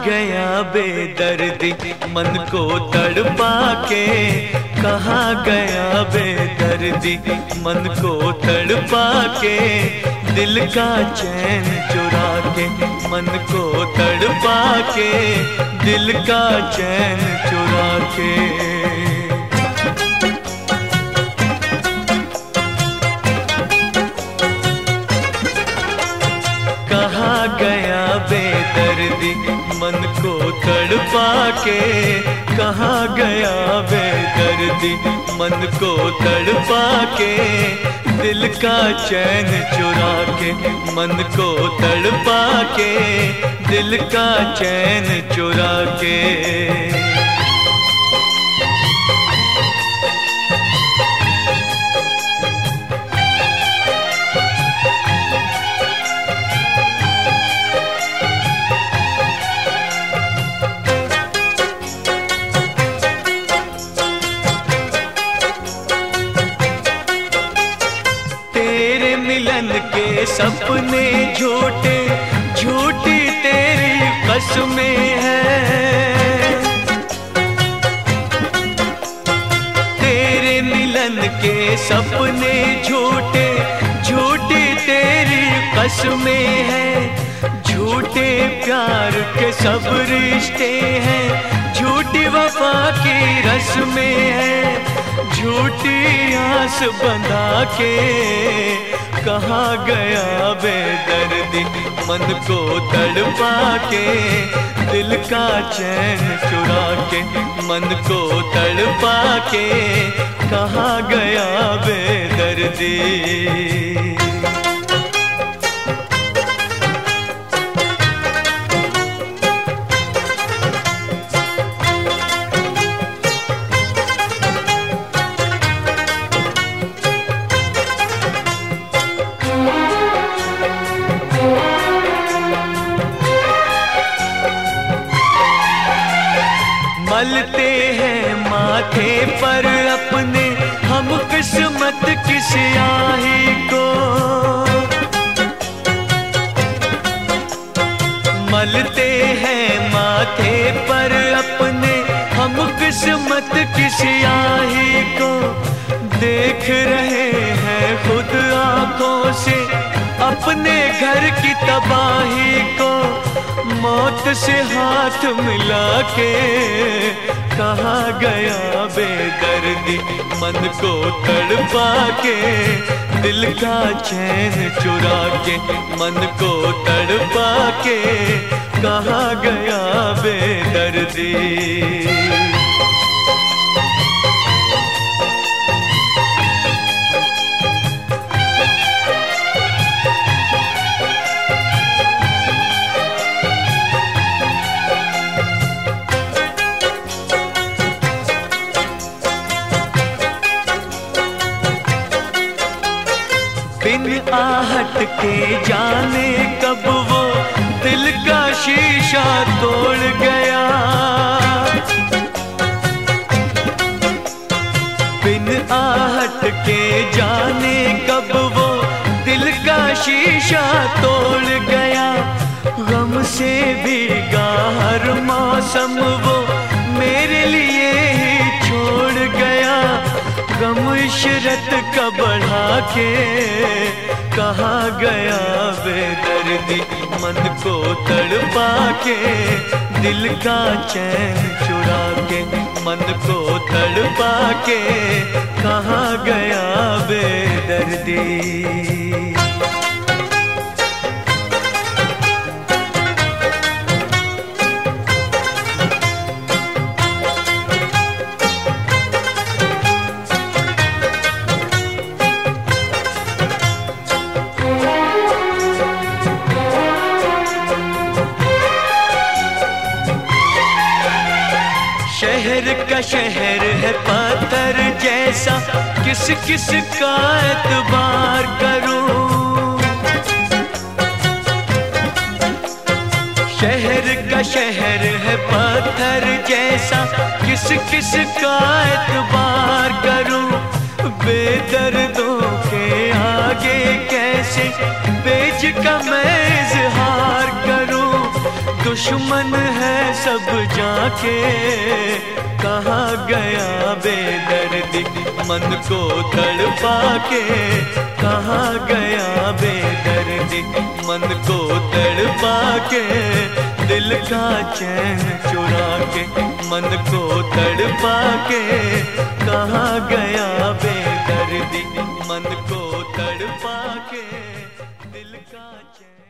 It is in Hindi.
गया बेदर्दी मन को तड़पा के, कहाँ गया बेदर्दी मन को तड़पा के, दिल का चैन चुरा के, मन को तड़पा के, दिल का चैन चुरा के। कहाँ गया बेदर्दी मन को तड़पा के, कहाँ गया बेदर्दी मन को तड़पा के, दिल का चैन चुरा के, मन को तड़पा के, दिल का चैन चुरा के। मिलन के सपने झूठे, झूठी तेरी कसमें है। तेरे मिलन के सपने झूठे, झूठी तेरी कसमें है। झूठे प्यार के सब रिश्ते हैं, झूठी वफा की रस्में है। झूठी आस बंधा के, कहाँ गया बेदर्दी मन को तड़पा के, दिल का चैन चुरा के, मन को तड़पा के, कहाँ गया बेदर्दी। मलते हैं माथे पर अपने हम किस्मत की स्याही को, मलते हैं माथे पर अपने हम किस्मत की स्याही को। देख रहे हैं खुद आंखों से अपने घर की तबाही को। मौत से हाथ मिला के, कहाँ गया बेदर्दी मन को तड़पा के, दिल का चैन चुरा के, मन को तड़पा के, कहाँ गया बेदर्दी। बिन आहट के जाने कब वो दिल का शीशा तोड़ गया। बिन आहट के जाने कब वो दिल का शीशा तोड़ गया। गम से भीगा हर मौसम वो मेरे लिए ही छोड़ गया। गम इशरत का बढ़ा के, कहाँ गया बेदर्दी मन को तड़पा के, दिल का चैन चुरा के, मन को तड़पा के, कहाँ गया बेदर्दी। शहर का शहर है पत्थर जैसा, किस किस का एतबार करूं। शहर का शहर है पत्थर जैसा, किस किस का एतबार करूं। बेदर्दों के आगे कैसे बेच का मैं इज़हार करूं। दुश्मन है सब जाके, कहाँ गया बेदर्दी मन को तड़पा के, कहाँ गया बेदर्दी मन को तड़पा के, दिल का चैन चुरा के मन को तड़पा के, कहाँ गया बेदर्दी मन को तड़पा के, दिल का चैन।